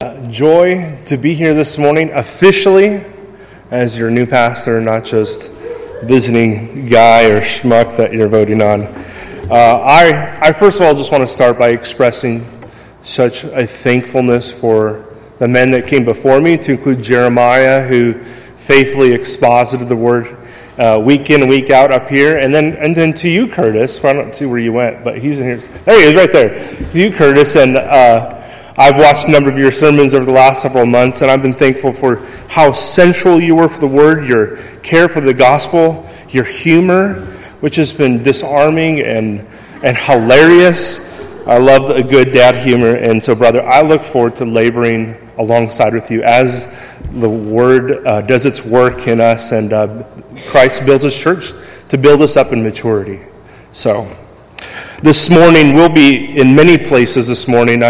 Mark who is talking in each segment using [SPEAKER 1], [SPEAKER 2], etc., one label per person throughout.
[SPEAKER 1] Joy to be here this morning officially as your new pastor, not just visiting guy or schmuck that you're voting on. I first of all just want to start by expressing such a thankfulness for the men that came before me, to include Jeremiah, who faithfully exposited the word week in and week out up here, and then to you, Curtis. I don't see where you went, but he's in here. There he is, right there. To you, Curtis, and I've watched a number of your sermons over the last several months, and I've been thankful for how central you were for the word, your care for the gospel, your humor, which has been disarming and hilarious. I love a good dad humor, and so, brother, I look forward to laboring alongside with you as the word does its work in us, and Christ builds his church to build us up in maturity. So, this morning, we'll be in many places this morning.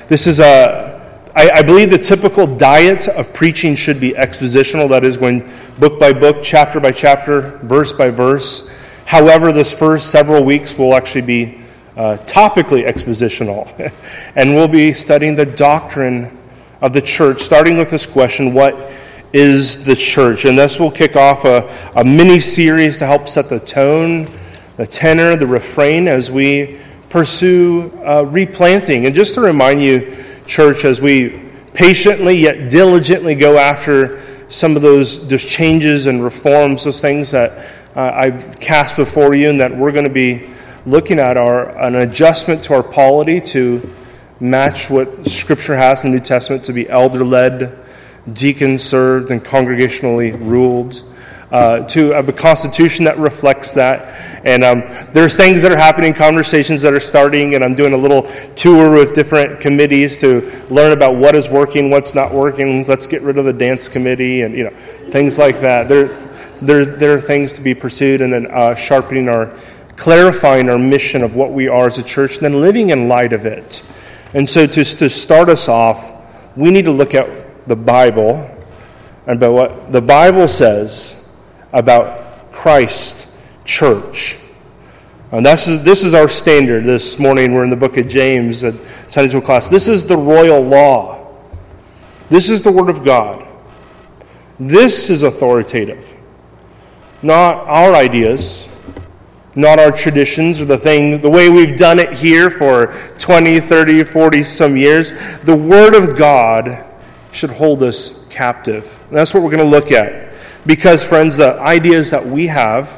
[SPEAKER 1] I believe the typical diet of preaching should be expositional, that is, going book by book, chapter by chapter, verse by verse. However, this first several weeks will actually be topically expositional, and we'll be studying the doctrine of the church, starting with this question: what is the church? And this will kick off a mini-series to help set the tone, the tenor, the refrain as we pursue replanting. And just to remind you, church, as we patiently yet diligently go after some of those changes and reforms, those things that I've cast before you, and that we're going to be looking at an adjustment to our polity to match what Scripture has in the New Testament to be elder-led, deacon-served, and congregationally ruled, to have a constitution that reflects that. And there's things that are happening, conversations that are starting, and I'm doing a little tour with different committees to learn about what is working, what's not working. Let's get rid of the dance committee, and things like that. There are things to be pursued, and then clarifying our mission of what we are as a church, and then living in light of it. And so to start us off, we need to look at the Bible and about what the Bible says about Christ's church. And this is our standard. This morning we're in the book of James at Sunday school class. This is the royal law. This is the Word of God. This is authoritative. Not our ideas, not our traditions or the way we've done it here for 20, 30, 40 some years. The Word of God should hold us captive. And that's what we're going to look at. Because, friends, the ideas that we have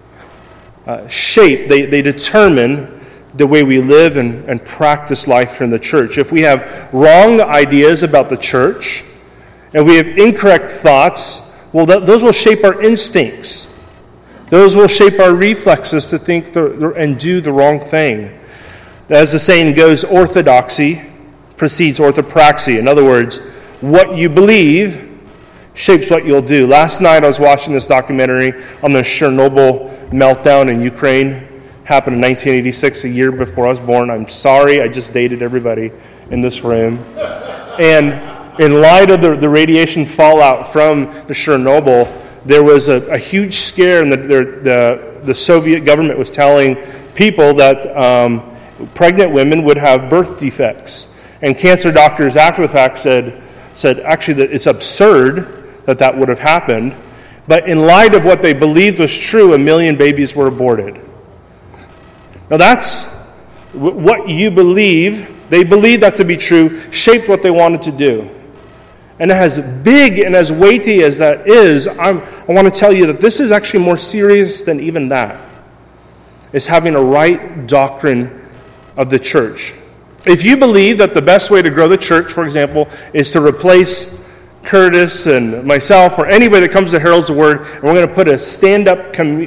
[SPEAKER 1] they determine the way we live and practice life here in the church. If we have wrong ideas about the church, and we have incorrect thoughts, well, those will shape our instincts. Those will shape our reflexes to think and do the wrong thing. As the saying goes, orthodoxy precedes orthopraxy. In other words, what you believe shapes what you'll do. Last night I was watching this documentary on the Chernobyl meltdown in Ukraine. Happened in 1986, a year before I was born. I'm sorry, I just dated everybody in this room. And in light of the radiation fallout from the Chernobyl, there was a huge scare, and the Soviet government was telling people that pregnant women would have birth defects. And cancer doctors after the fact said actually that it's absurd that would have happened. But in light of what they believed was true, 1 million babies were aborted. Now that's what you believe. They believed that to be true, shaped what they wanted to do. And as big and as weighty as that is, I want to tell you that this is actually more serious than even that. It's having a right doctrine of the church. If you believe that the best way to grow the church, for example, is to replace Curtis and myself or anybody that comes to Herald's the Word, and we're going to put a stand-up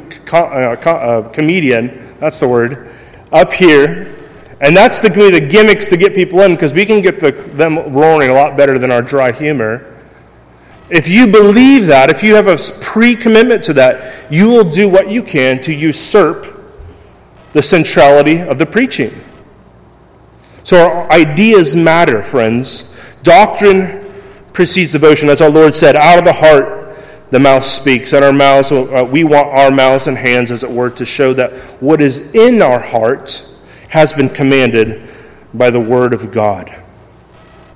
[SPEAKER 1] comedian, that's the word, up here, and that's the gimmicks to get people in, because we can get them roaring a lot better than our dry humor. If you believe that, if you have a pre-commitment to that, you will do what you can to usurp the centrality of the preaching. So our ideas matter, friends. Doctrine precedes devotion. As our Lord said, out of the heart the mouth speaks. And our mouths, we want our mouths and hands, as it were, to show that what is in our heart has been commanded by the Word of God.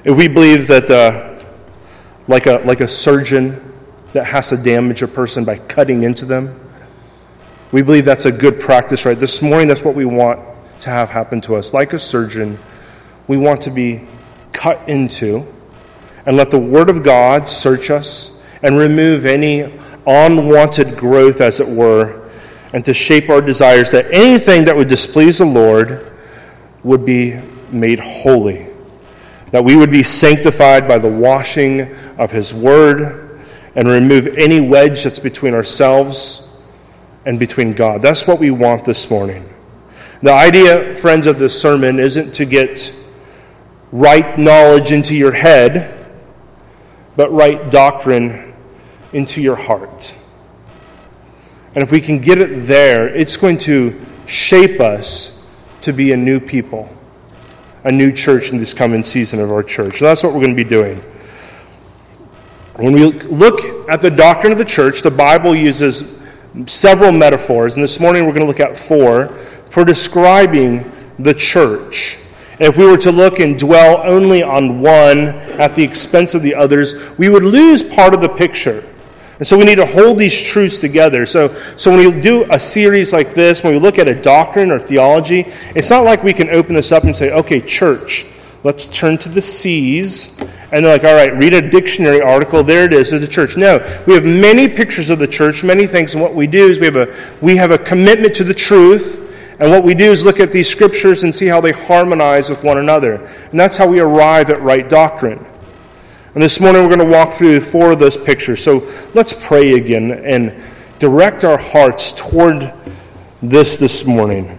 [SPEAKER 1] If we believe that like a surgeon that has to damage a person by cutting into them, we believe that's a good practice, right? This morning, that's what we want to have happen to us. Like a surgeon, we want to be cut into and let the Word of God search us and remove any unwanted growth, as it were, and to shape our desires that anything that would displease the Lord would be made holy, that we would be sanctified by the washing of His Word and remove any wedge that's between ourselves and between God. That's what we want this morning. The idea, friends, of this sermon isn't to get right knowledge into your head, but right doctrine into your heart. And if we can get it there, it's going to shape us to be a new people, a new church in this coming season of our church. So that's what we're going to be doing. When we look at the doctrine of the church, the Bible uses several metaphors, and this morning we're going to look at 4 for describing the church. And if we were to look and dwell only on one at the expense of the others, we would lose part of the picture. And so we need to hold these truths together. So when we do a series like this, when we look at a doctrine or theology, it's not like we can open this up and say, okay, church, let's turn to the C's. And they're like, all right, read a dictionary article. There it is, there's the church. No, we have many pictures of the church, many things. And what we do is we have a commitment to the truth. And what we do is look at these scriptures and see how they harmonize with one another. And that's how we arrive at right doctrine. And this morning we're going to walk through 4 of those pictures. So let's pray again and direct our hearts toward this morning.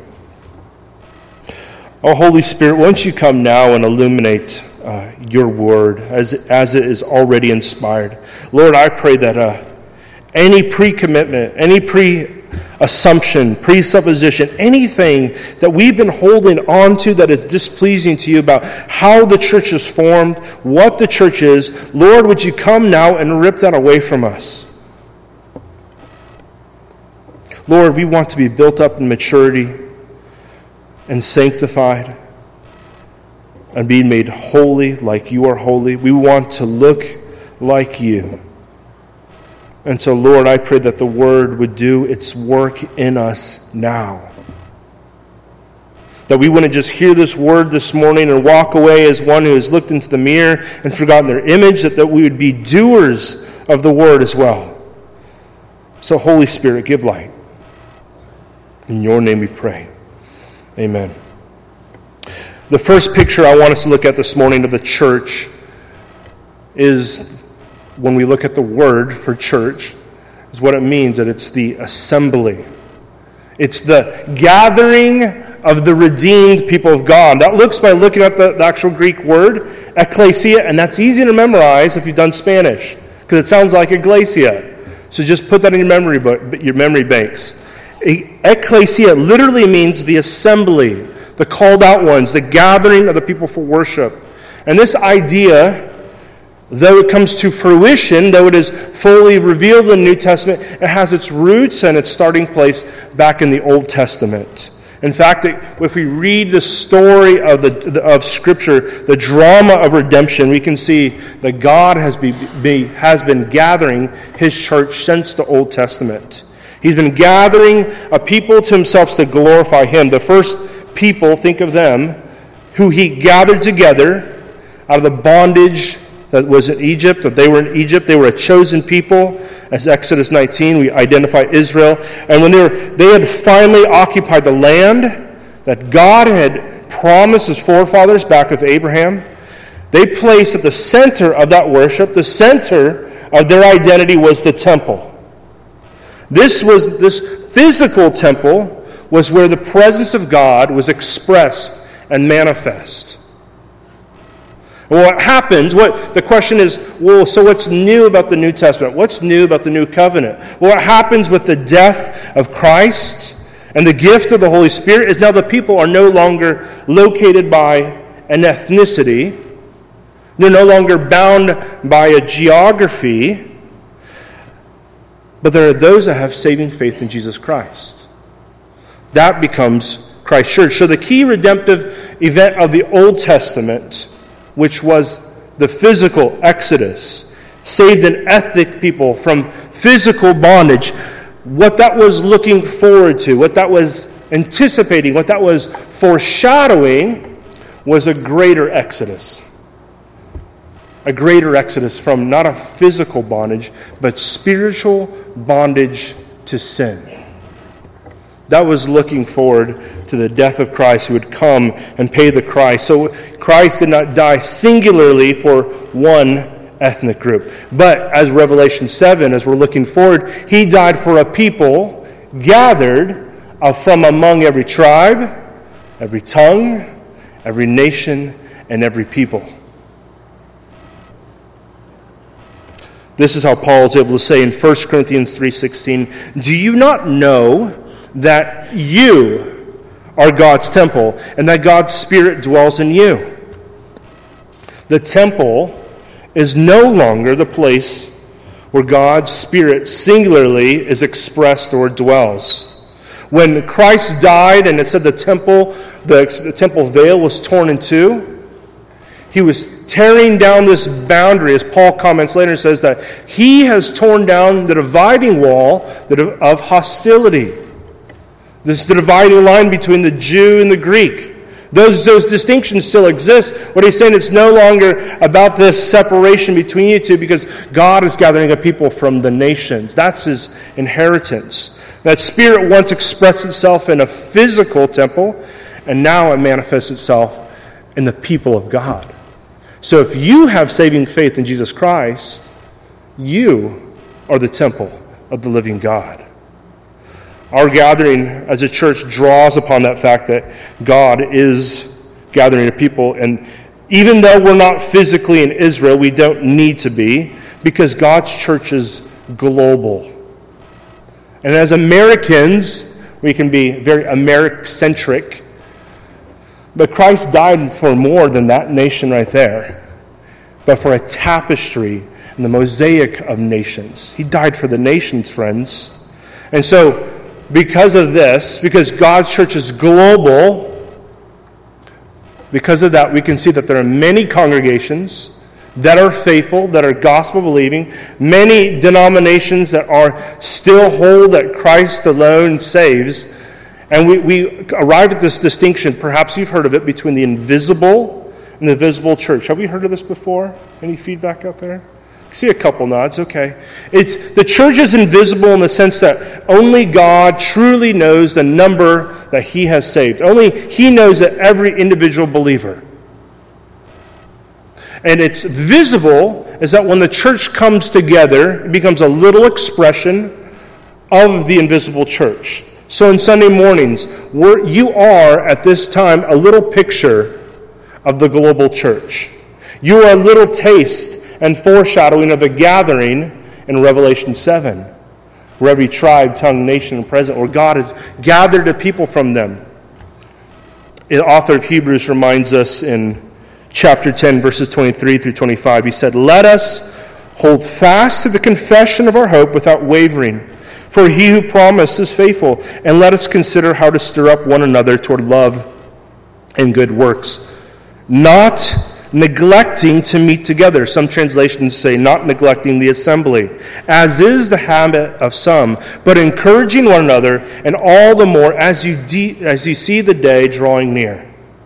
[SPEAKER 1] Oh, Holy Spirit, won't you come now and illuminate your word as it is already inspired. Lord, I pray that any pre-commitment, any pre-assumption, presupposition, anything that we've been holding on to that is displeasing to you about how the church is formed, what the church is, Lord, would you come now and rip that away from us? Lord, we want to be built up in maturity and sanctified and be made holy like you are holy. We want to look like you. And so, Lord, I pray that the Word would do its work in us now. That we wouldn't just hear this Word this morning and walk away as one who has looked into the mirror and forgotten their image, that we would be doers of the Word as well. So, Holy Spirit, give light. In your name we pray. Amen. The first picture I want us to look at this morning of the church is, when we look at the word for church, is what it means, that it's the assembly. It's the gathering of the redeemed people of God. That looks by looking at the actual Greek word, ecclesia, and that's easy to memorize if you've done Spanish, because it sounds like iglesia. So just put that in your memory banks. Ecclesia literally means the assembly, the called out ones, the gathering of the people for worship. And this idea, though it comes to fruition, though it is fully revealed in the New Testament, it has its roots and its starting place back in the Old Testament. In fact, if we read the story of Scripture, the drama of redemption, we can see that God has been gathering His church since the Old Testament. He's been gathering a people to Himself to glorify Him. The first people, think of them, who He gathered together out of the bondage that was in Egypt, that they were in Egypt. They were a chosen people. As Exodus 19, we identify Israel. And when they had finally occupied the land that God had promised His forefathers back with Abraham, they placed at the center of that worship, the center of their identity was the temple. This physical temple was where the presence of God was expressed and manifest. Well, what happens, the question is, well, so what's new about the New Testament? What's new about the New Covenant? Well, what happens with the death of Christ and the gift of the Holy Spirit is now the people are no longer located by an ethnicity. They're no longer bound by a geography. But there are those that have saving faith in Jesus Christ. That becomes Christ's church. So the key redemptive event of the Old Testament, which was the physical exodus, saved an ethnic people from physical bondage, what that was looking forward to, what that was anticipating, what that was foreshadowing was a greater exodus. A greater exodus from not a physical bondage, but spiritual bondage to sin. That was looking forward to the death of Christ who would come and pay the price. So Christ did not die singularly for one ethnic group. But as Revelation 7, as we're looking forward, he died for a people gathered from among every tribe, every tongue, every nation, and every people. This is how Paul is able to say in 1 Corinthians 3:16, "Do you not know that you are God's temple and that God's Spirit dwells in you?" The temple is no longer the place where God's Spirit singularly is expressed or dwells. When Christ died and it said the temple veil was torn in two, he was tearing down this boundary, as Paul comments later and says that he has torn down the dividing wall of hostility. This is the dividing line between the Jew and the Greek. Those distinctions still exist. What he's saying, it's no longer about this separation between you two because God is gathering a people from the nations. That's his inheritance. That Spirit once expressed itself in a physical temple, and now it manifests itself in the people of God. So if you have saving faith in Jesus Christ, you are the temple of the living God. Our gathering as a church draws upon that fact that God is gathering a people. And even though we're not physically in Israel, we don't need to be, because God's church is global. And as Americans, we can be very American-centric. But Christ died for more than that nation right there, but for a tapestry and the mosaic of nations. He died for the nations, friends. And so, because of this, because God's church is global, because of that, we can see that there are many congregations that are faithful, that are gospel-believing, many denominations that are still hold that Christ alone saves. And we arrive at this distinction, perhaps you've heard of it, between the invisible and the visible church. Have we heard of this before? Any feedback out there? I see a couple nods, okay. It's the church is invisible in the sense that only God truly knows the number that he has saved. Only he knows that every individual believer. And it's visible is that when the church comes together, it becomes a little expression of the invisible church. So on Sunday mornings, you are at this time a little picture of the global church. You are a little taste and foreshadowing of a gathering in Revelation 7, where every tribe, tongue, nation, and present, where God has gathered a people from them. The author of Hebrews reminds us in chapter 10, verses 23 through 25, he said, "Let us hold fast to the confession of our hope without wavering, for he who promised is faithful, and let us consider how to stir up one another toward love and good works, not neglecting to meet together." Some translations say not neglecting the assembly, as is the habit of some, but encouraging one another, and all the more as you see the day drawing near.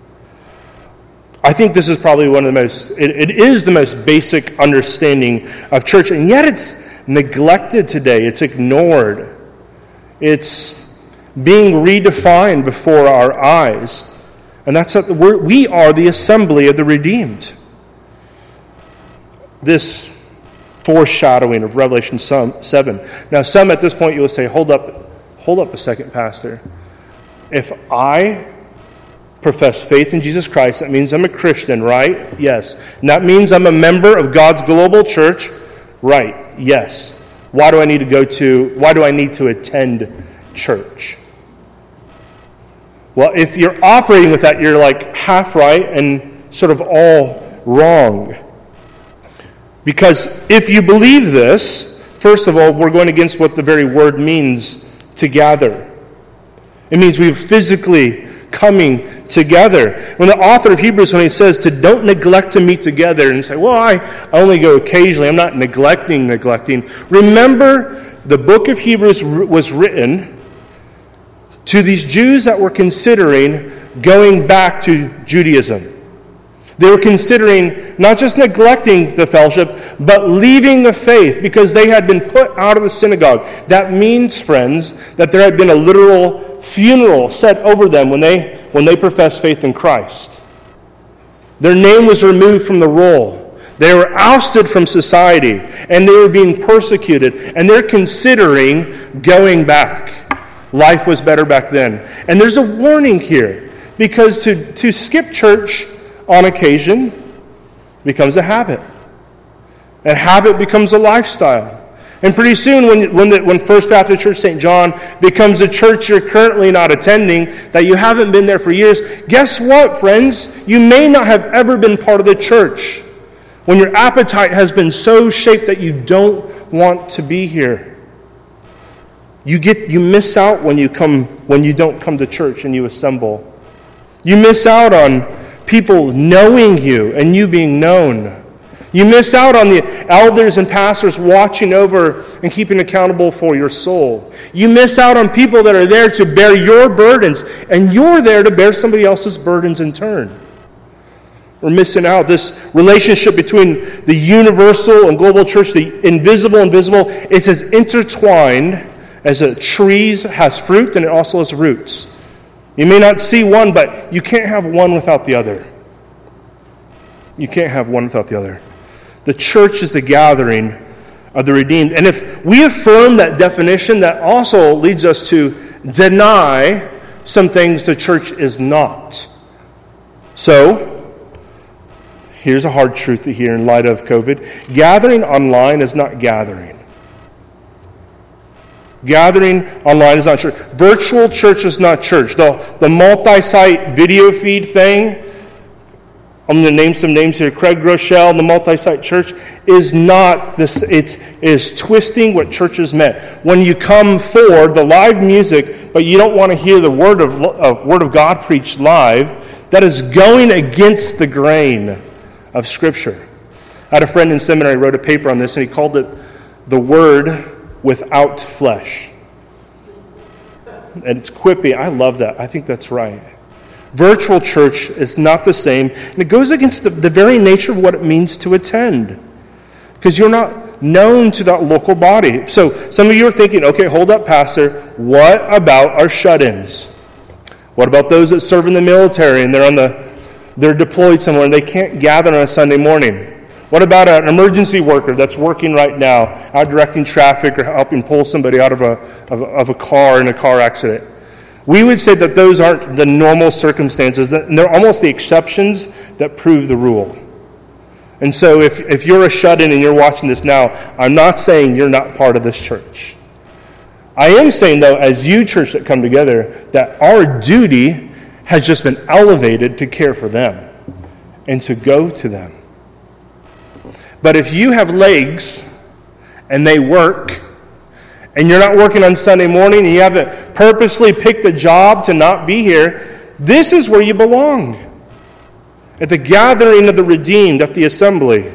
[SPEAKER 1] I think this is probably one of the most, it is the most basic understanding of church, and yet it's neglected today. It's ignored. It's being redefined before our eyes. And that's that we are the assembly of the redeemed. This foreshadowing of Revelation 7. Now, some at this point you will say, hold up a second, Pastor. If I profess faith in Jesus Christ, that means I'm a Christian, right? Yes. And that means I'm a member of God's global church, right? Yes. Why do I need to attend church? Well, if you're operating with that, you're like half right and sort of all wrong. Because if you believe this, first of all, we're going against what the very word means to gather. It means we're physically coming together. When the author of Hebrews, when he says to don't neglect to meet together, and you say, well, I only go occasionally, I'm not neglecting. Remember, the book of Hebrews was written to these Jews that were considering going back to Judaism. They were considering not just neglecting the fellowship, but leaving the faith because they had been put out of the synagogue. That means, friends, that there had been a literal funeral set over them when they professed faith in Christ. Their name was removed from the roll. They were ousted from society, and they were being persecuted, and they're considering going back. Life was better back then. And there's a warning here, because to skip church on occasion becomes a habit. And habit becomes a lifestyle. And pretty soon, when First Baptist Church St. John becomes a church you're currently not attending, that you haven't been there for years, guess what, friends? You may not have ever been part of the church when your appetite has been so shaped that you don't want to be here. You miss out when you don't come to church and you assemble. You miss out on people knowing you and you being known. You miss out on the elders and pastors watching over and keeping accountable for your soul. You miss out on people that are there to bear your burdens, and you're there to bear somebody else's burdens in turn. We're missing out. This relationship between the universal and global church, the invisible and visible, is as intertwined as a tree has fruit and it also has roots. You may not see one, but you can't have one without the other. You can't have one without the other. The church is the gathering of the redeemed. And if we affirm that definition, that also leads us to deny some things the church is not. So, here's a hard truth to hear in light of COVID. Gathering online is not gathering. Gathering online is not church. Virtual church is not church. The multi-site video feed thing, I'm going to name some names here. Craig Groeschel, the multi-site church, is not this. It is twisting what church is meant. When you come for the live music, but you don't want to hear the word of God preached live, that is going against the grain of Scripture. I had a friend in seminary who wrote a paper on this, and he called it "The Word Without Flesh." And it's quippy. I love that. I think that's right. Virtual church is not the same, and it goes against the very nature of what it means to attend, because you're not known to that local body. So some of you are thinking, okay, hold up, Pastor, what about our shut-ins? What about those that serve in the military and they're deployed somewhere and they can't gather on a Sunday morning? What about an emergency worker that's working right now, out directing traffic or helping pull somebody out of a car in a car accident? We would say that those aren't the normal circumstances. They're almost the exceptions that prove the rule. And so if you're a shut-in and you're watching this now, I'm not saying you're not part of this church. I am saying, though, as you church that come together, that our duty has just been elevated to care for them and to go to them. But if you have legs and they work, and you're not working on Sunday morning, and you haven't purposely picked a job to not be here, this is where you belong. At the gathering of the redeemed, at the assembly.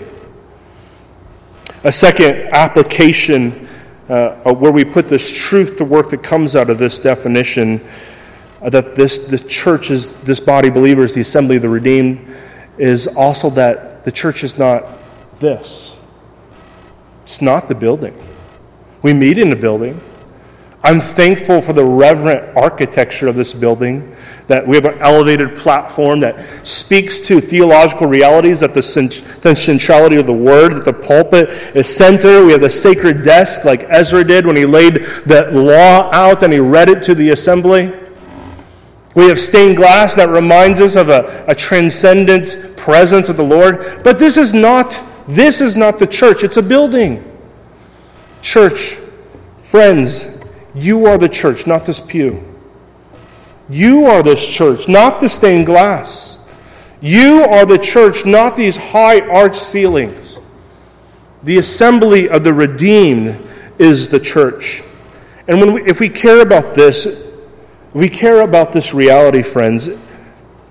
[SPEAKER 1] A second application where we put this truth to work that comes out of this definition, that the church is, this body of believers, the assembly of the redeemed, is also that the church is not this. It's not the building. We meet in the building. I'm thankful for the reverent architecture of this building, that we have an elevated platform that speaks to theological realities, that the centrality of the Word, that the pulpit is center. We have the sacred desk like Ezra did when he laid the law out and he read it to the assembly. We have stained glass that reminds us of a transcendent presence of the Lord. But this is not the church. It's a building. Church, friends, you are the church, not this pew. You are this church, not the stained glass. You are the church, not these high arched ceilings. The assembly of the redeemed is the church. And if we care about this reality, friends,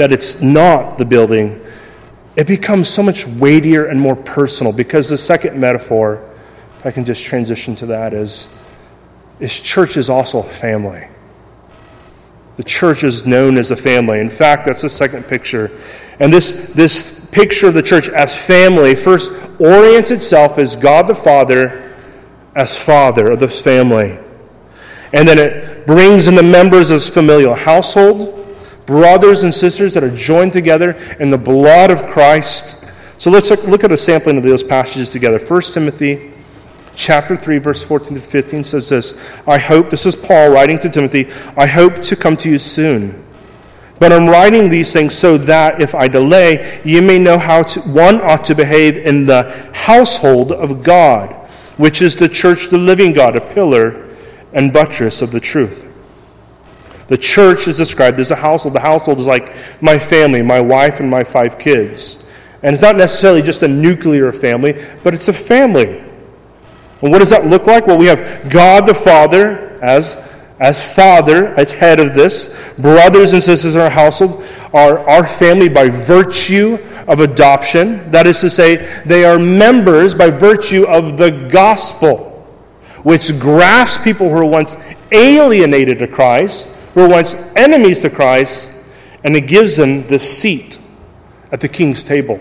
[SPEAKER 1] that it's not the building, it becomes so much weightier and more personal, because the second metaphor, if I can just transition to that, is church is also a family. The church is known as a family. In fact, that's the second picture. And this picture of the church as family first orients itself as God the Father as Father of this family. And then it brings in the members as familial household, brothers and sisters that are joined together in the blood of Christ. So let's look at a sampling of those passages together. 1 Timothy chapter 3, verse 14 to 15 says this, I hope, this is Paul writing to Timothy, I hope to come to you soon. But I'm writing these things so that if I delay, you may know how one ought to behave in the household of God, which is the church, the living God, a pillar and buttress of the truth. The church is described as a household. The household is like my family, my wife and my 5 kids. And it's not necessarily just a nuclear family, but it's a family. And what does that look like? Well, we have God the Father as Father, as head of this. Brothers and sisters in our household are our family by virtue of adoption. That is to say, they are members by virtue of the gospel, which grafts people who were once alienated to Christ, who were once enemies to Christ, and it gives them the seat at the king's table.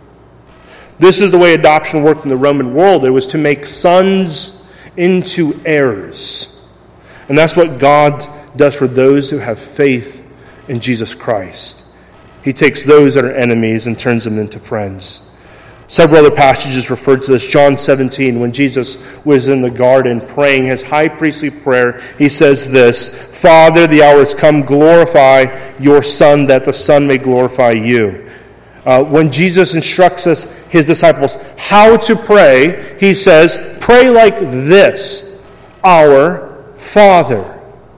[SPEAKER 1] This is the way adoption worked in the Roman world. It was to make sons into heirs. And that's what God does for those who have faith in Jesus Christ. He takes those that are enemies and turns them into friends. Several other passages refer to this. John 17, when Jesus was in the garden praying his high priestly prayer, he says this, Father, the hour has come, glorify your Son, that the Son may glorify you. When Jesus instructs us, his disciples, how to pray, he says, pray like this, our Father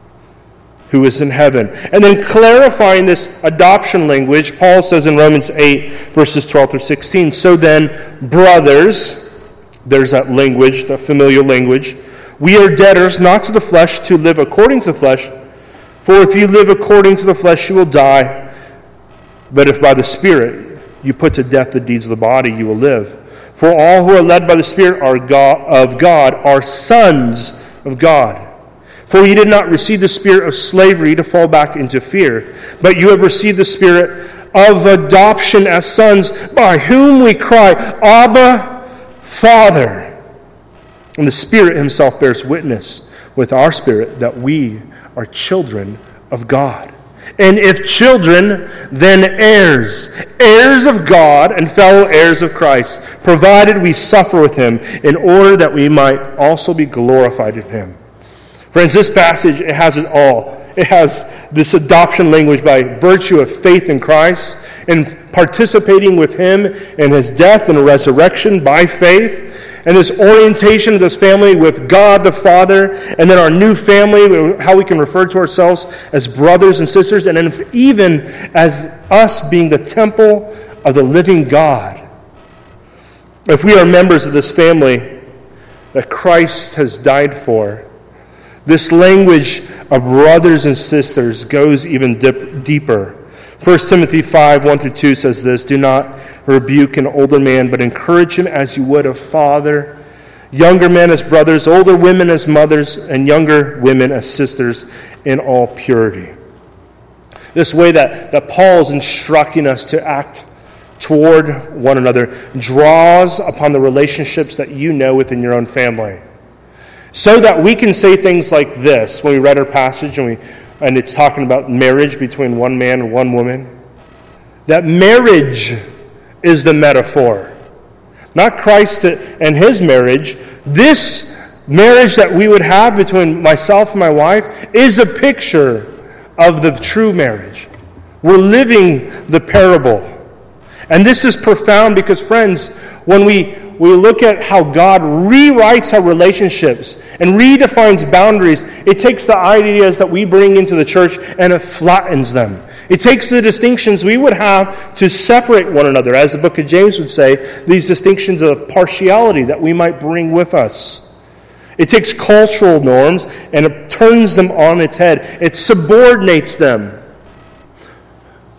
[SPEAKER 1] who is in heaven. And then clarifying this adoption language, Paul says in Romans 8, verses 12 through 16, so then, brothers, there's that language, the familiar language, we are debtors not to the flesh to live according to the flesh, for if you live according to the flesh, you will die. But if by the Spirit you put to death the deeds of the body, you will live. For all who are led by the Spirit of God are sons of God. For you did not receive the spirit of slavery to fall back into fear, but you have received the spirit of adoption as sons, by whom we cry, Abba, Father. And the Spirit himself bears witness with our spirit that we are children of God. And if children, then heirs, heirs of God and fellow heirs of Christ, provided we suffer with him, in order that we might also be glorified in him. Friends, this passage, it has it all. It has this adoption language by virtue of faith in Christ and participating with him in his death and resurrection by faith. And this orientation of this family with God the Father, and then our new family, how we can refer to ourselves as brothers and sisters, and then even as us being the temple of the living God. If we are members of this family that Christ has died for, this language of brothers and sisters goes even deeper. 1 Timothy 5, 1 through 2 says this, do not rebuke an older man, but encourage him as you would a father. Younger men as brothers, older women as mothers, and younger women as sisters in all purity. This way that Paul is instructing us to act toward one another draws upon the relationships that you know within your own family. So that we can say things like this when we read our passage and it's talking about marriage between one man and one woman. That marriage is the metaphor. Not Christ and his marriage. This marriage that we would have between myself and my wife is a picture of the true marriage. We're living the parable. And this is profound because, friends, when we look at how God rewrites our relationships and redefines boundaries, it takes the ideas that we bring into the church and it flattens them. It takes the distinctions we would have to separate one another, as the book of James would say, these distinctions of partiality that we might bring with us. It takes cultural norms and it turns them on its head. It subordinates them.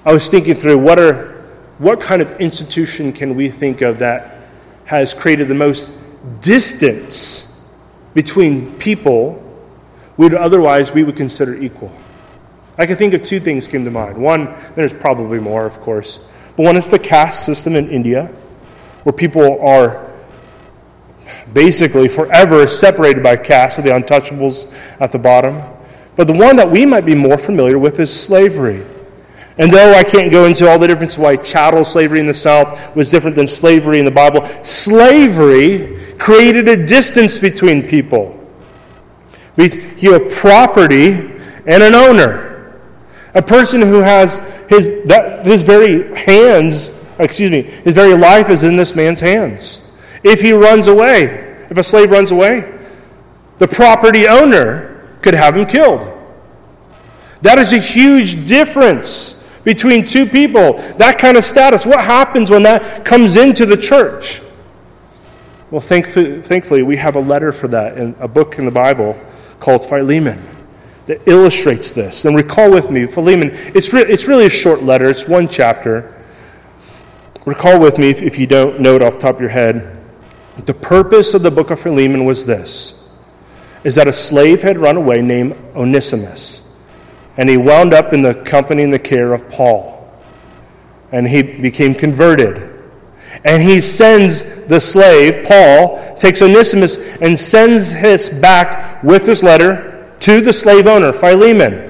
[SPEAKER 1] I was thinking through what kind of institution can we think of that has created the most distance between people we would consider equal. I can think of two things came to mind. One, there's probably more, of course, but one is the caste system in India, where people are basically forever separated by caste, so the untouchables at the bottom. But the one that we might be more familiar with is slavery. And though I can't go into all the difference why chattel slavery in the South was different than slavery in the Bible, slavery created a distance between people. You have property and an owner. A person who has his very life is in this man's hands. If he runs away, if a slave runs away, the property owner could have him killed. That is a huge difference between two people. That kind of status. What happens when that comes into the church? Well, thankfully, we have a letter for that in a book in the Bible called Philemon that illustrates this. And recall with me, Philemon, it's really a short letter. It's one chapter. Recall with me, if you don't know it off the top of your head, the purpose of the book of Philemon was this, is that a slave had run away named Onesimus. And he wound up in the company and the care of Paul. And he became converted. And he sends the slave, Paul, takes Onesimus and sends his back with this letter to the slave owner, Philemon.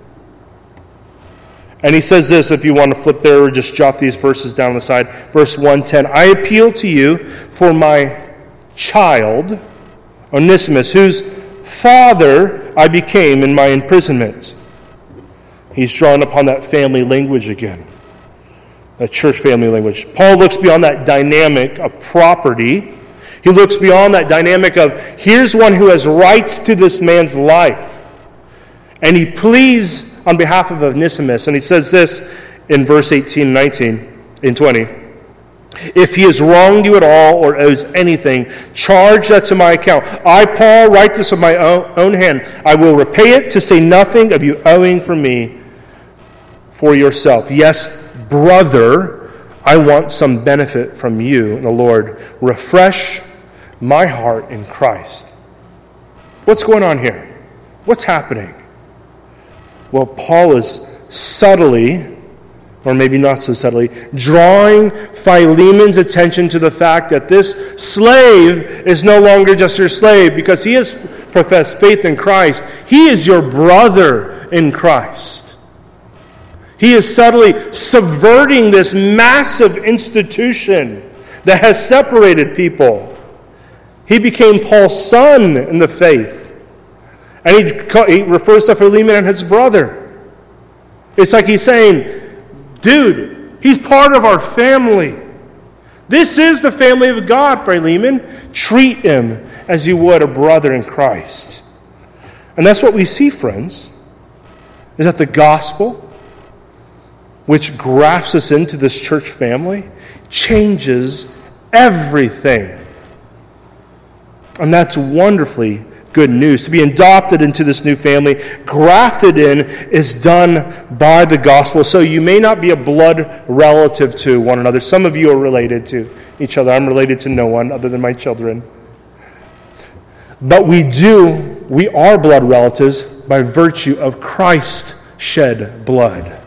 [SPEAKER 1] And he says this, if you want to flip there or just jot these verses down on the side. Verse 110, I appeal to you for my child, Onesimus, whose father I became in my imprisonment. He's drawn upon that family language again, that church family language. Paul looks beyond that dynamic of property. He looks beyond that dynamic of, here's one who has rights to this man's life. And he pleads on behalf of Onesimus. And he says this in verse 18, 19, and 20. If he has wronged you at all or owes anything, charge that to my account. I, Paul, write this with my own hand. I will repay it, to say nothing of you owing for me for yourself. Yes, brother, I want some benefit from you, the Lord. Refresh my heart in Christ. What's going on here? What's happening? Well, Paul is subtly, or maybe not so subtly, drawing Philemon's attention to the fact that this slave is no longer just your slave because he has professed faith in Christ. He is your brother in Christ. He is subtly subverting this massive institution that has separated people. He became Paul's son in the faith. And he refers to Philemon and his brother. It's like he's saying, dude, he's part of our family. This is the family of God, Philemon. Treat him as you would a brother in Christ. And that's what we see, friends, is that the gospel, which grafts us into this church family, changes everything. And that's wonderfully good news. To be adopted into this new family, grafted in, is done by the gospel. So you may not be a blood relative to one another. Some of you are related to each other. I'm related to no one other than my children. But we are blood relatives by virtue of Christ shed blood.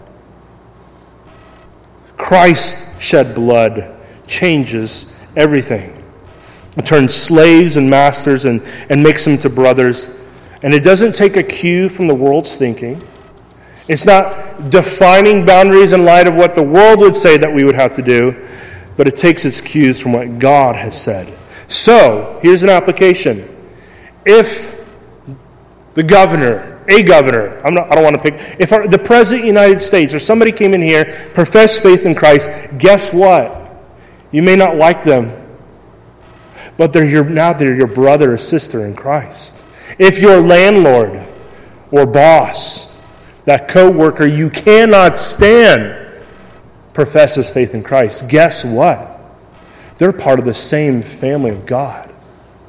[SPEAKER 1] Christ shed blood changes everything. It turns slaves and masters and makes them to brothers. And it doesn't take a cue from the world's thinking. It's not defining boundaries in light of what the world would say that we would have to do, but it takes its cues from what God has said. So, here's an application. If the governor, I don't want to pick, if the President of the United States or somebody came in here, professed faith in Christ, guess what? You may not like them, but they're your brother or sister in Christ. If your landlord or boss, that co-worker you cannot stand, professes faith in Christ, guess what? They're part of the same family of God.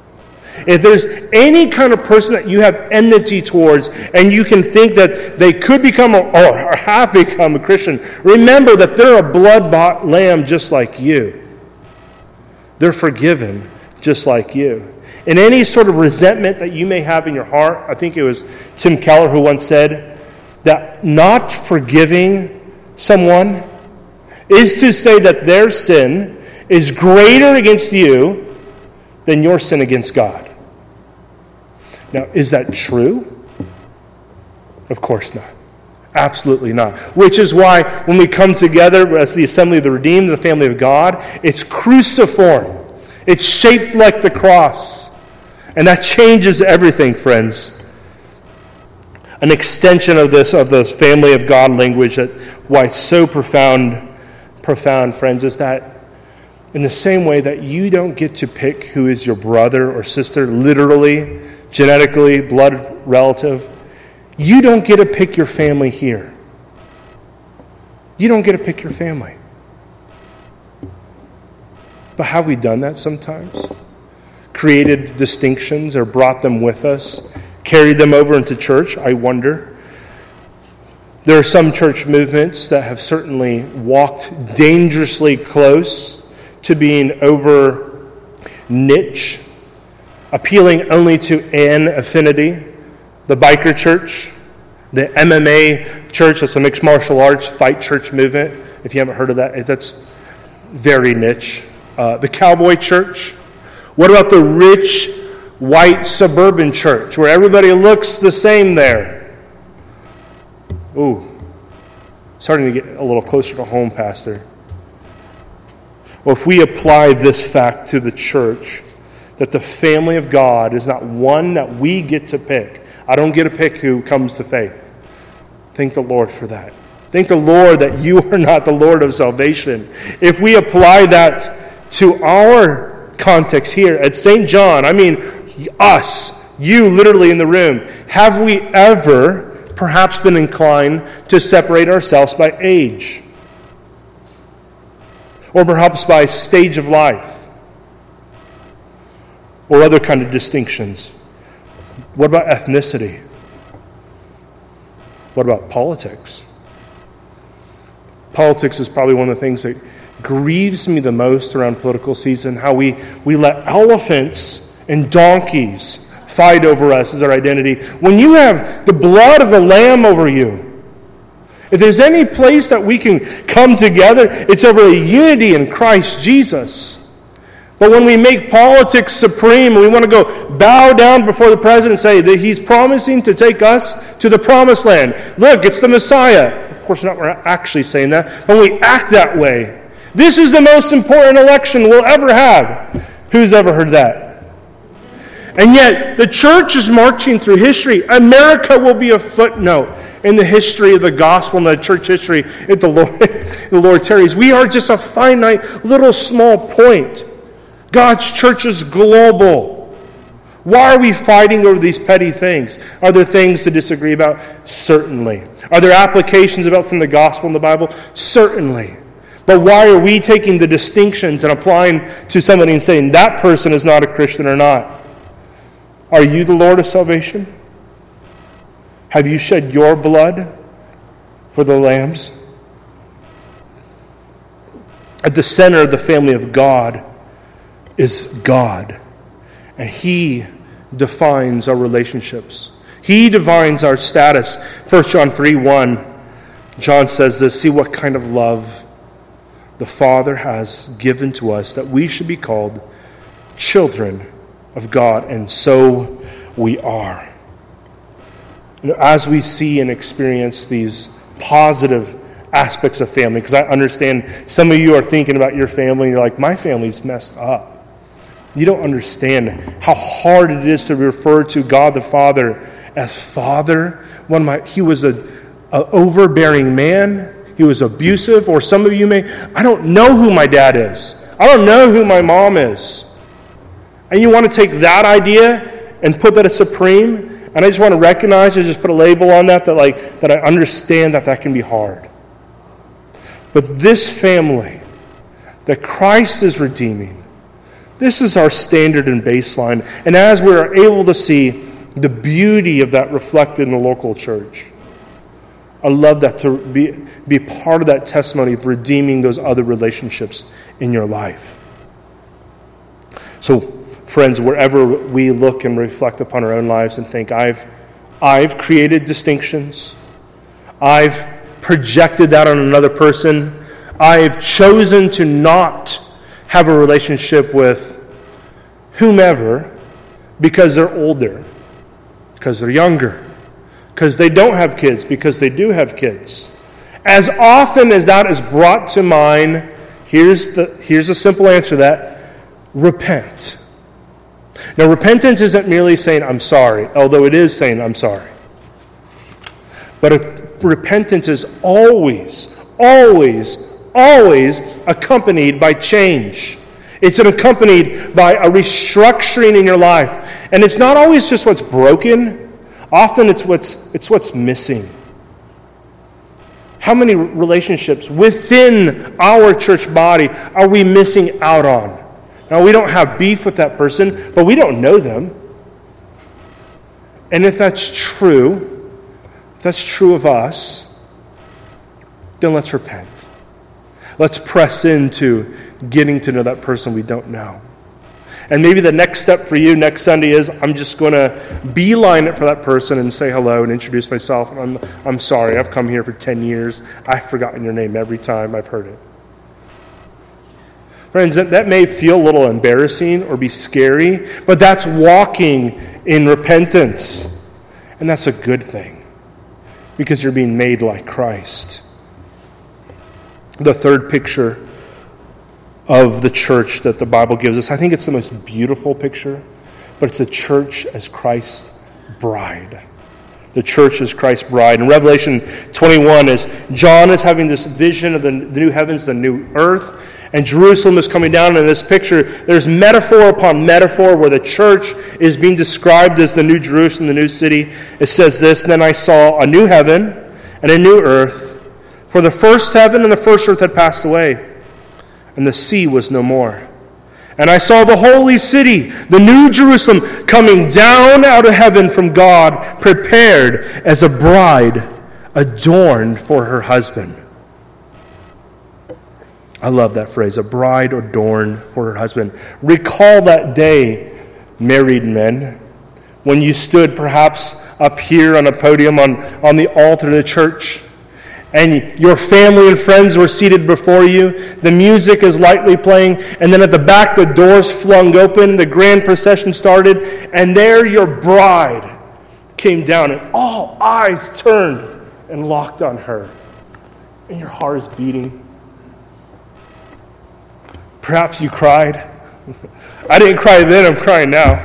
[SPEAKER 1] If there's any kind of person that you have enmity towards, and you can think that they could become or have become a Christian, remember that they're a blood-bought lamb just like you. They're forgiven just like you. And any sort of resentment that you may have in your heart, I think it was Tim Keller who once said that not forgiving someone is to say that their sin is greater against you than your sin against God. Now, is that true? Of course not. Absolutely not. Which is why when we come together as the assembly of the redeemed, the family of God, it's cruciform. It's shaped like the cross. And that changes everything, friends. An extension of this family of God language, that why it's so profound, friends, is that in the same way that you don't get to pick who is your brother or sister, literally, genetically, blood relative, you don't get to pick your family here. You don't get to pick your family. But have we done that sometimes? Created distinctions or brought them with us, carried them over into church? I wonder. There are some church movements that have certainly walked dangerously close to being over niche, appealing only to an affinity. The biker church, the MMA church, that's a mixed martial arts fight church movement. If you haven't heard of that, that's very niche. The cowboy church. What about the rich white suburban church where everybody looks the same there? Ooh, starting to get a little closer to home, Pastor. Well, if we apply this fact to the church, that the family of God is not one that we get to pick. I don't get to pick who comes to faith. Thank the Lord for that. Thank the Lord that you are not the Lord of salvation. If we apply that to our context here at St. John, I mean us, you literally in the room, have we ever perhaps been inclined to separate ourselves by age? Or perhaps by stage of life? Or other kind of distinctions? What about ethnicity? What about politics? Politics is probably one of the things that grieves me the most around political season, how we let elephants and donkeys fight over us as our identity. When you have the blood of the Lamb over you, if there's any place that we can come together, it's over a unity in Christ Jesus. But when we make politics supreme, and we want to go bow down before the president and say that he's promising to take us to the promised land. Look, it's the Messiah. Of course, we're not actually saying that, but we act that way. This is the most important election we'll ever have. Who's ever heard that? And yet, the church is marching through history. America will be a footnote in the history of the gospel and the church history if the Lord tarries. We are just a finite, little, small point. God's church is global. Why are we fighting over these petty things? Are there things to disagree about? Certainly. Are there applications about from the gospel in the Bible? Certainly. But why are we taking the distinctions and applying to somebody and saying that person is not a Christian or not? Are you the Lord of salvation? Have you shed your blood for the lambs? At the center of the family of God is God. And He defines our relationships. He defines our status. 1 John 3:1, John says this, see what kind of love the Father has given to us that we should be called children of God. And so we are. As we see and experience these positive aspects of family, because I understand some of you are thinking about your family and you're like, my family's messed up. You don't understand how hard it is to refer to God the Father as Father. He was an overbearing man. He was abusive. Or some of you I don't know who my dad is. I don't know who my mom is. And you want to take that idea and put that as supreme. And I just want to recognize and just put a label on that I understand that can be hard. But this family that Christ is redeeming, This is our standard and baseline. And as we're able to see the beauty of that reflected in the local church, I love that to be part of that testimony of redeeming those other relationships in your life. So, friends, wherever we look and reflect upon our own lives and think, I've created distinctions, I've projected that on another person, I've chosen to not have a relationship with whomever because they're older, because they're younger, because they don't have kids, because they do have kids. As often as that is brought to mind, here's a simple answer to that: repent. Now, repentance isn't merely saying I'm sorry, although it is saying I'm sorry. But repentance is always, always, always accompanied by change. It's accompanied by a restructuring in your life. And it's not always just what's broken. Often it's what's missing. How many relationships within our church body are we missing out on? Now, we don't have beef with that person, but we don't know them. And if that's true of us, then let's repent. Let's press into getting to know that person we don't know. And maybe the next step for you next Sunday is I'm just going to beeline it for that person and say hello and introduce myself. And I'm sorry, I've come here for 10 years. I've forgotten your name every time I've heard it. Friends, that may feel a little embarrassing or be scary, but that's walking in repentance. And that's a good thing, because you're being made like Christ. The third picture of the church that the Bible gives us, I think it's the most beautiful picture, but it's the church as Christ's bride. The church is Christ's bride. In Revelation 21, as John is having this vision of the new heavens, the new earth, and Jerusalem is coming down. In this picture, there's metaphor upon metaphor where the church is being described as the new Jerusalem, the new city. It says this: "Then I saw a new heaven and a new earth, for the first heaven and the first earth had passed away, and the sea was no more. And I saw the holy city, the new Jerusalem, coming down out of heaven from God, prepared as a bride adorned for her husband." I love that phrase, a bride adorned for her husband. Recall that day, married men, when you stood perhaps up here on a podium on the altar of the church, and your family and friends were seated before you. The music is lightly playing, and then at the back the doors flung open, the grand procession started, and there your bride came down, and all eyes turned and locked on her. And your heart is beating. Perhaps you cried. I didn't cry then, I'm crying now.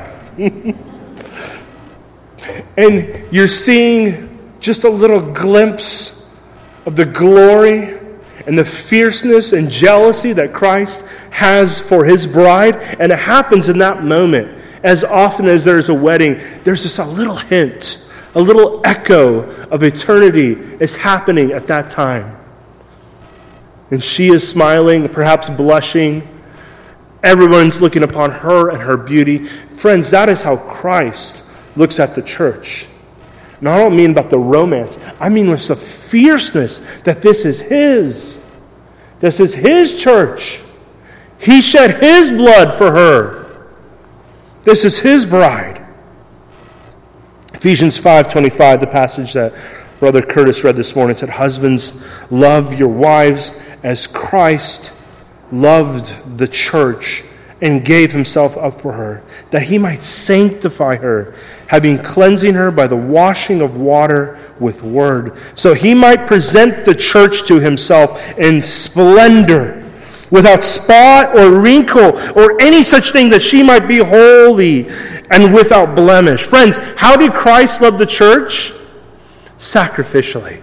[SPEAKER 1] And you're seeing just a little glimpse of the glory and the fierceness and jealousy that Christ has for his bride. And it happens in that moment. As often as there's a wedding, there's just a little hint, a little echo of eternity is happening at that time. And she is smiling, perhaps blushing. Everyone's looking upon her and her beauty. Friends, that is how Christ looks at the church. And I don't mean about the romance. I mean with the fierceness that this is his. This is his church. He shed his blood for her. This is his bride. Ephesians 5:25, the passage that Brother Curtis read this morning, said, "Husbands, love your wives as Christ loved the church and gave himself up for her, that he might sanctify her, having cleansing her by the washing of water with word, so he might present the church to himself in splendor, without spot or wrinkle or any such thing, that she might be holy and without blemish." Friends, how did Christ love the church? Sacrificially.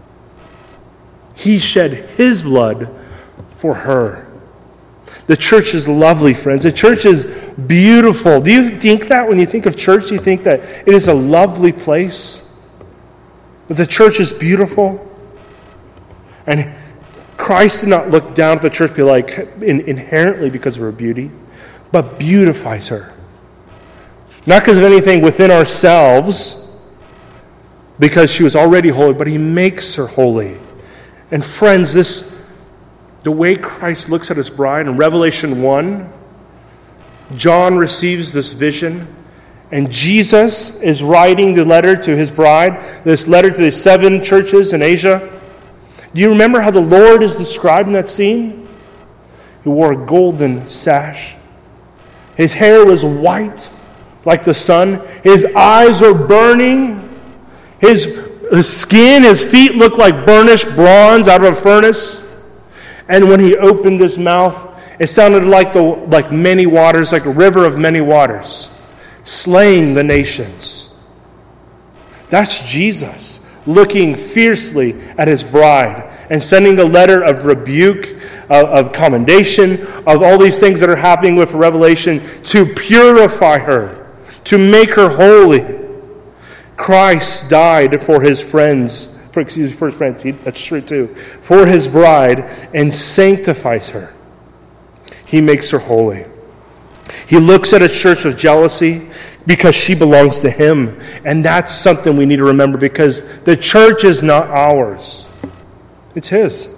[SPEAKER 1] He shed his blood for her. The church is lovely, friends. The church is beautiful. Do you think that when you think of church, do you think that it is a lovely place? That the church is beautiful? And Christ did not look down at the church inherently because of her beauty, but beautifies her. Not because of anything within ourselves, because she was already holy, but he makes her holy. And friends, the way Christ looks at his bride in Revelation 1, John receives this vision, and Jesus is writing the letter to his bride, this letter to the 7 churches in Asia. Do you remember how the Lord is described in that scene? He wore a golden sash. His hair was white like the sun. His eyes were burning. His skin, his feet looked like burnished bronze out of a furnace. And when he opened his mouth, it sounded like many waters, like a river of many waters, slaying the nations. That's Jesus looking fiercely at his bride and sending a letter of rebuke, of commendation, of all these things that are happening with Revelation to purify her, to make her holy. Christ died for his friends, for his friends, that's true too, for his bride, and sanctifies her. He makes her holy. He looks at a church with jealousy because she belongs to him. And that's something we need to remember, because the church is not ours. It's his.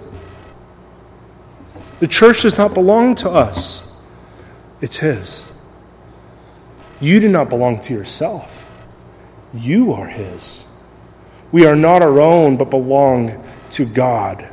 [SPEAKER 1] The church does not belong to us. It's his. You do not belong to yourself. You are his. We are not our own, but belong to God.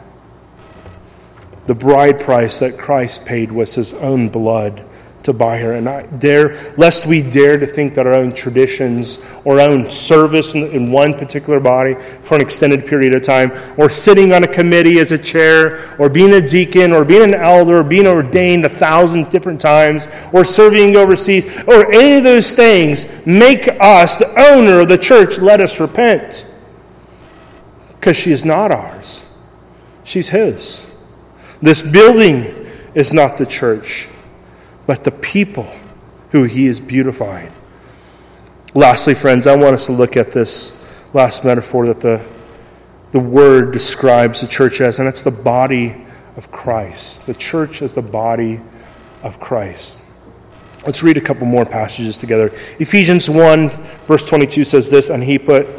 [SPEAKER 1] The bride price that Christ paid was his own blood to buy her. And lest we dare to think that our own traditions or our own service in one particular body for an extended period of time, or sitting on a committee as a chair, or being a deacon, or being an elder, or being ordained 1,000 different times, or serving overseas, or any of those things make us the owner of the church. Let us repent. Because she is not ours. She's his. This building is not the church, but the people who he has beautified. Lastly, friends, I want us to look at this last metaphor that the word describes the church as, and it's the body of Christ. The church is the body of Christ. Let's read a couple more passages together. Ephesians 1, verse 22 says this, and he put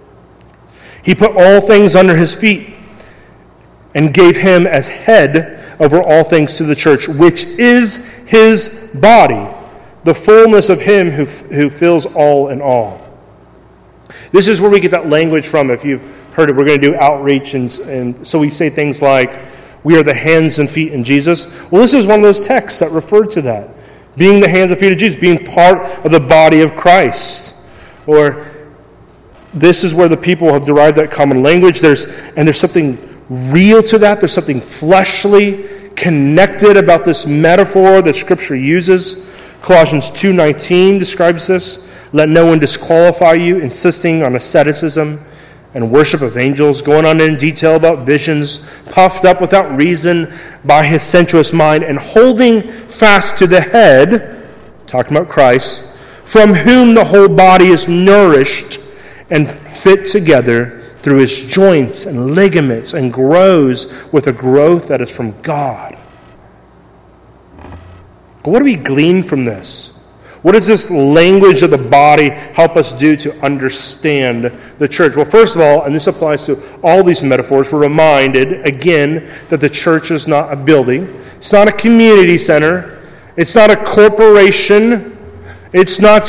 [SPEAKER 1] all things under his feet and gave him as head over all things to the church, which is his body, the fullness of him who fills all in all. This is where we get that language from. If you've heard it, we're going to do outreach, and so we say things like, we are the hands and feet in Jesus. Well, this is one of those texts that refer to that. Being the hands and feet of Jesus, being part of the body of Christ. Or this is where the people have derived that common language. There's something real to that. There's something fleshly connected about this metaphor that Scripture uses. Colossians 2:19 describes this. Let no one disqualify you, insisting on asceticism and worship of angels, going on in detail about visions, puffed up without reason by his sensuous mind, and holding fast to the head, talking about Christ, from whom the whole body is nourished and fit together through his joints and ligaments, and grows with a growth that is from God. What do we glean from this? What does this language of the body help us do to understand the church? Well, first of all, and this applies to all these metaphors, we're reminded again that the church is not a building. It's not a community center. It's not a corporation. It's not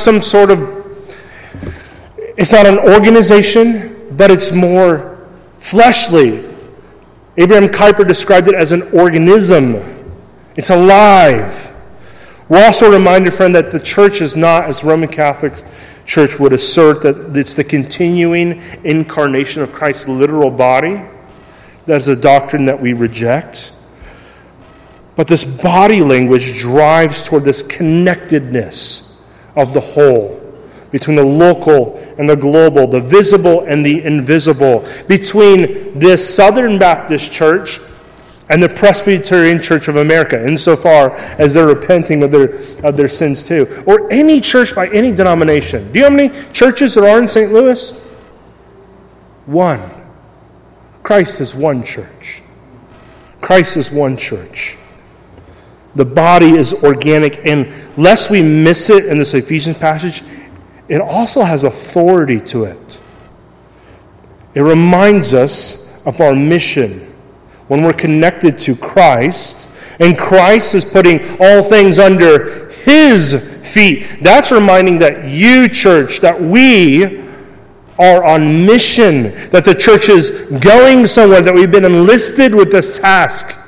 [SPEAKER 1] it's not an organization, but it's more fleshly. Abraham Kuyper described it as an organism. It's alive. We're also reminded, friend, that the church is not, as the Roman Catholic Church would assert, that it's the continuing incarnation of Christ's literal body. That is a doctrine that we reject. But this body language drives toward this connectedness of the whole, between the local and the global, the visible and the invisible, between this Southern Baptist Church and the Presbyterian Church of America, insofar as they're repenting of their sins too. Or any church by any denomination. Do you know how many churches there are in St. Louis? One. Christ is one church. Christ is one church. The body is organic, and lest we miss it in this Ephesians passage, it also has authority to it. It reminds us of our mission when we're connected to Christ, and Christ is putting all things under His feet. That's reminding that you, church, that we are on mission, that the church is going somewhere, that we've been enlisted with this task.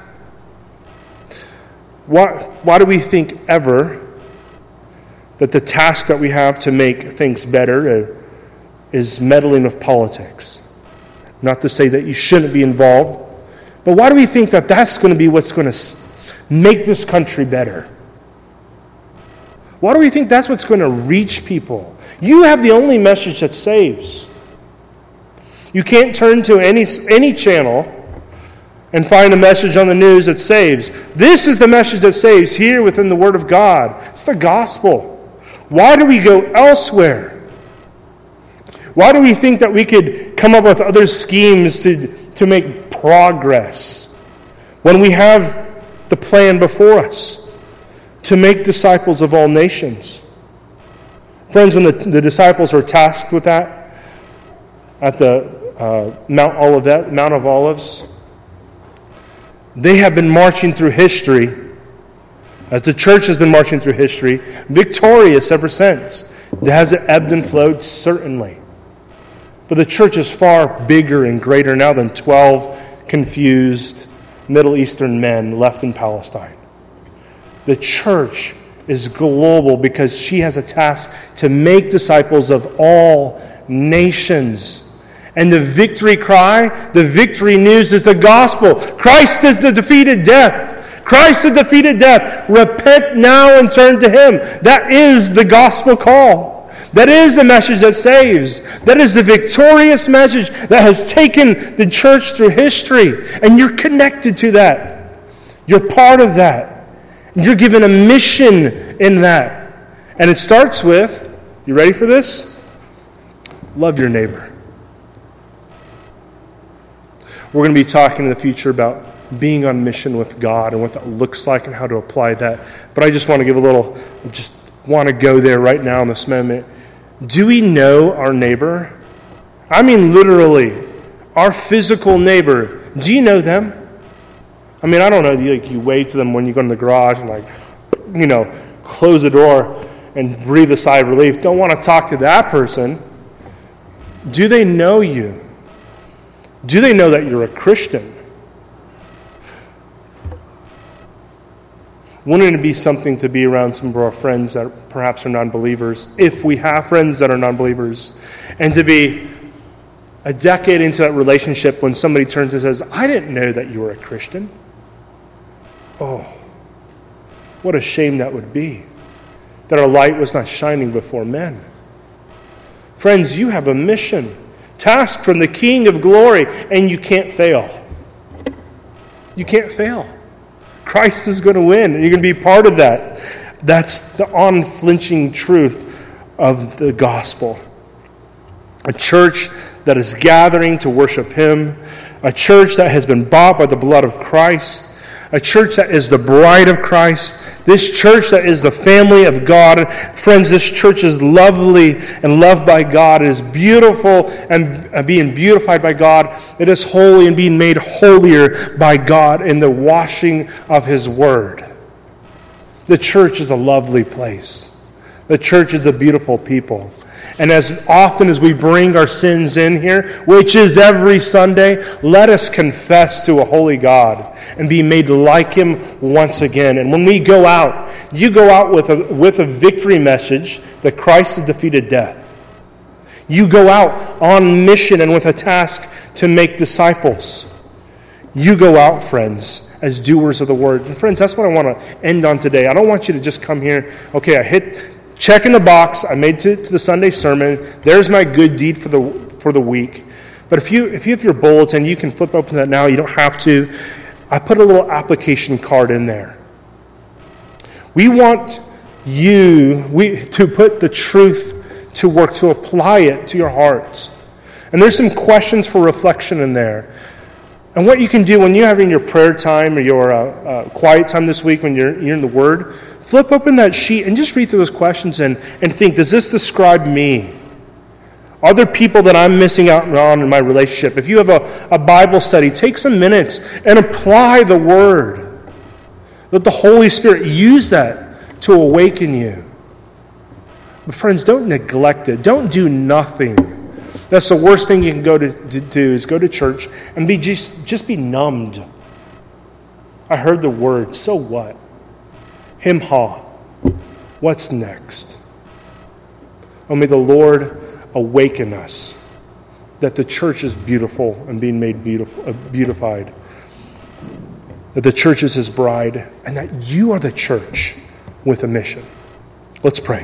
[SPEAKER 1] Why do we think ever that the task that we have to make things better is meddling with politics? Not to say that you shouldn't be involved, but why do we think that that's going to be what's going to make this country better? Why do we think that's what's going to reach people? You have the only message that saves. You can't turn to any channel and find a message on the news that saves. This is the message that saves here within the Word of God. It's the gospel. Why do we go elsewhere? Why do we think that we could come up with other schemes to make progress when we have the plan before us to make disciples of all nations? Friends, when the disciples are tasked with that at the Mount of Olives, they have been marching through history, as the church has been marching through history, victorious ever since. Has it ebbed and flowed? Certainly. But the church is far bigger and greater now than 12 confused Middle Eastern men left in Palestine. The church is global because she has a task to make disciples of all nations. And the victory cry, the victory news is the gospel. Christ is the defeated death. Christ has defeated death. Repent now and turn to Him. That is the gospel call. That is the message that saves. That is the victorious message that has taken the church through history. And you're connected to that. You're part of that. And you're given a mission in that. And it starts with, you ready for this? Love your neighbor. We're going to be talking in the future about being on mission with God and what that looks like and how to apply that. But I just want to give just want to go there right now in this moment. Do we know our neighbor? I mean literally, our physical neighbor. Do you know them? I mean, I don't know, you wave to them when you go in the garage and close the door and breathe a sigh of relief. Don't want to talk to that person. Do they know you? Do they know that you're a Christian? Wouldn't it be something to be around some of our friends that perhaps are non-believers, if we have friends that are non-believers, and to be a decade into that relationship when somebody turns and says, I didn't know that you were a Christian. Oh, what a shame that would be, that our light was not shining before men. Friends, you have a mission, tasked from the King of glory, and you can't fail. You can't fail. Christ is going to win, and you're going to be part of that. That's the unflinching truth of the gospel. A church that is gathering to worship Him, a church that has been bought by the blood of Christ, a church that is the bride of Christ, this church that is the family of God. Friends, this church is lovely and loved by God. It is beautiful and being beautified by God. It is holy and being made holier by God in the washing of His Word. The church is a lovely place. The church is a beautiful people. And as often as we bring our sins in here, which is every Sunday, let us confess to a holy God and be made like Him once again. And when we go out, you go out with a victory message that Christ has defeated death. You go out on mission and with a task to make disciples. You go out, friends, as doers of the Word. And friends, that's what I want to end on today. I don't want you to just come here, okay, I hit check in the box, I made it to the Sunday sermon, there's my good deed for the week. But if you have your bulletin, you can flip open that now, you don't have to. I put a little application card in there. We want you to put the truth to work, to apply it to your hearts. And there's some questions for reflection in there. And what you can do when you're having your prayer time or your quiet time this week when you're in the Word, flip open that sheet and just read through those questions and think, does this describe me? Are there people that I'm missing out on in my relationship? If you have a Bible study, take some minutes and apply the Word. Let the Holy Spirit use that to awaken you. But friends, don't neglect it. Don't do nothing. That's the worst thing you can go to do is go to church and just be numbed. I heard the word, so what? Him ha. What's next? Oh, may the Lord awaken us that the church is beautiful and being made beautified. That the church is his bride and that you are the church with a mission. Let's pray.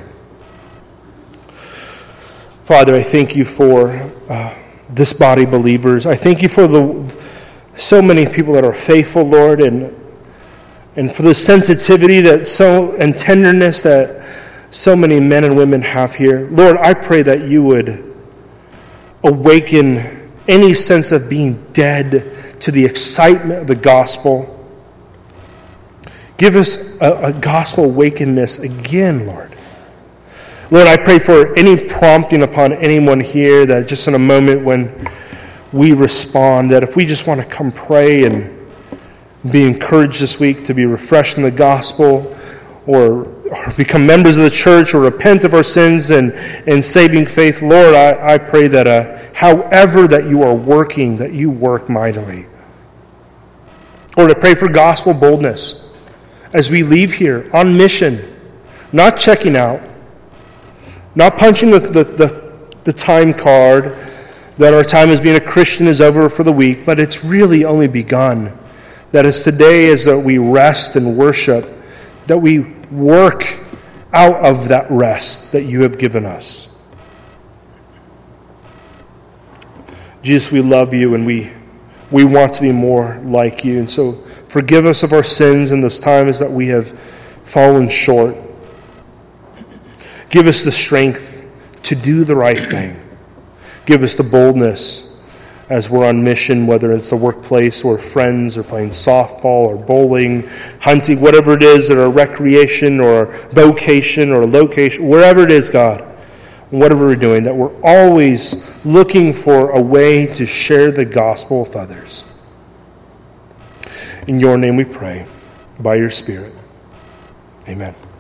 [SPEAKER 1] Father, I thank you for this body of believers. I thank you for so many people that are faithful, Lord, and for the sensitivity and tenderness that so many men and women have here. Lord, I pray that you would awaken any sense of being dead to the excitement of the gospel. Give us a gospel awakeness again, Lord. Lord, I pray for any prompting upon anyone here that just in a moment when we respond, that if we just want to come pray and be encouraged this week to be refreshed in the gospel or become members of the church or repent of our sins and saving faith, Lord, I pray that however that you are working, that you work mightily. Lord, I pray for gospel boldness as we leave here on mission, not checking out, not punching the time card that our time as being a Christian is over for the week, but it's really only begun. That is today is that we rest and worship, that we work out of that rest that you have given us. Jesus, we love you and we want to be more like you. And so forgive us of our sins in those times that we have fallen short. Give us the strength to do the right thing. Give us the boldness as we're on mission, whether it's the workplace or friends or playing softball or bowling, hunting, whatever it is, or recreation or vocation or location, wherever it is, God, whatever we're doing, that we're always looking for a way to share the gospel with others. In your name we pray, by your Spirit. Amen.